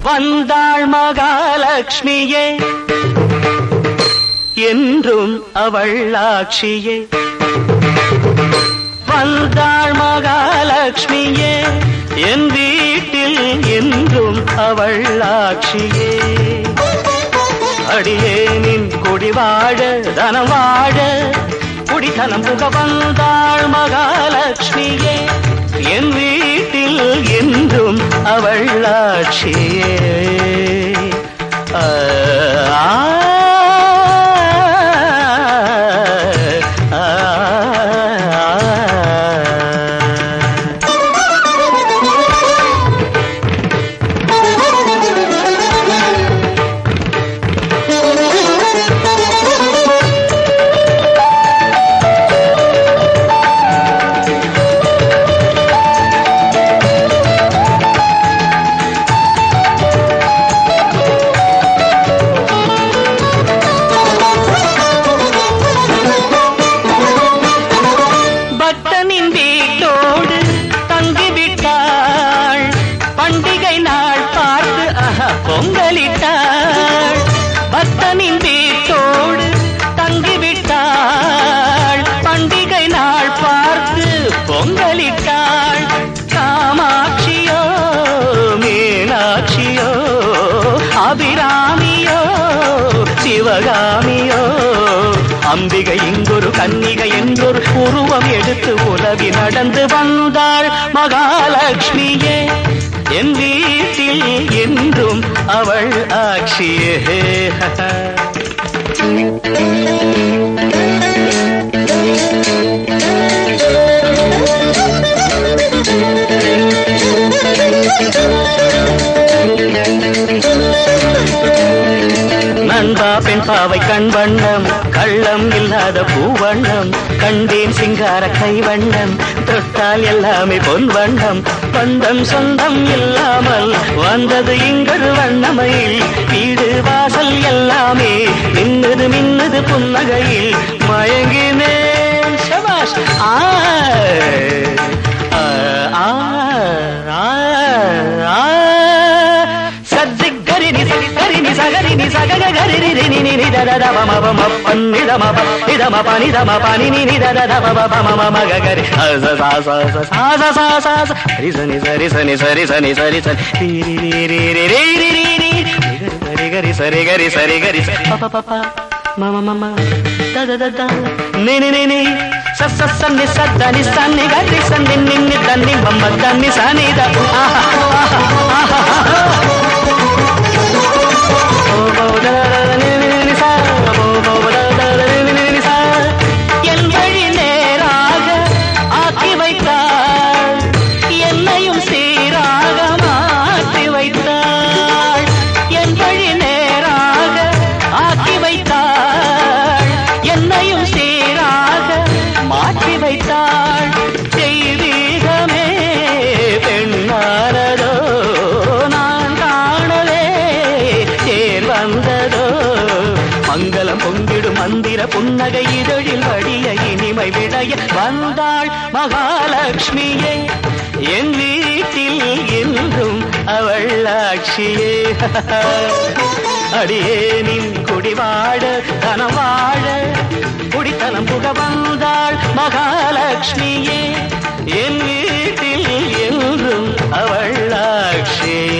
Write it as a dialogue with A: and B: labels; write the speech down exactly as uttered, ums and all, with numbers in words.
A: வந்தாள் மகாலட்சுமியே என்றும் அவள் ஆட்சியே. வந்தாள் மகாலட்சுமியே என் வீட்டில் என்றும் அவள் ஆட்சியே. அடியேனின் குடி வாழ தனம் வாழ குடித்தனம் புக வந்தாள் மகாலட்சுமியே என் வீட்டில் என்றும் அவள் ஆட்சியே. ஆ பொங்கலிட்டாள். பக்தனின் வீட்டோடு தங்கிவிட்டாள். பண்டிகை நாள் பார்த்து பொங்கலிட்டாள். காமாட்சியோ மீனாட்சியோ அபிராமியோ சிவகாமியோ அம்பிகை இங்கொரு கன்னிகை என்றொரு உருவம் எடுத்து உலவி நடந்து வந்தாள் மகாலட்சுமியே என் வீட்டில் என்றும் அவள் ஆட்சியே. நண்பா பெண் பாவை கண் வண்ணம் கள்ளம் இல்லாத பூவண்ணம் கண்டேன் சிங்கார கைவண்ணம் தொட்டால் எல்லாமே பொன் வண்ணம் பந்தம் சொந்தம் இல்லாமல் வந்தது இங்கொரு வண்ணமையில் வீடு வாசல் எல்லாமே மின்னது மின்னது புன்னகையில் மயங்கினேன் சபாஷ். ஆ சகரினி சகக கரிரி நினி நிதத மம பன்னித மப நித ம பனித ம பனி நினி தத மப மம மக கரி ச ச ச ச ச ச ச ரி சனி சரி சனி சரி சனி சரி சனி ரி ரி ரி ரி ரி ரி ரி ரி ரி கரி சரி கரி சரி கரி ப ப ப மம மம தத தத நினி நினி ச ச சனி சதனி சனி கரி சனி நினி தனி மம தனி சனி த ஆஹா ஆஹா என் வழி நேராக ஆக்கி வைத்தாள். என்னையும் சீராக மாற்றி வைத்தாள். என் வழி நேராக ஆக்கி வைத்தாள். என்னையும் சீராக மாற்றி வைத்தாள். தெய்வீகமே பெண்ணானதோ நான் காணவே தேர் வந்ததோ மங்களம் பொங்கிடும் மந்திர புன்னகை இதழில் வடிய இனிமை விடைய வந்தாள் மகாலட்சுமியே என் வீட்டில் என்றும் அவள் ஆட்சியே. அடியேனின் குடி வாழ தனம் வாழ குடித்தனம் புக வந்தாள் மகாலட்சுமியே என் வீட்டில் என்றும் அவள் ஆட்சியே.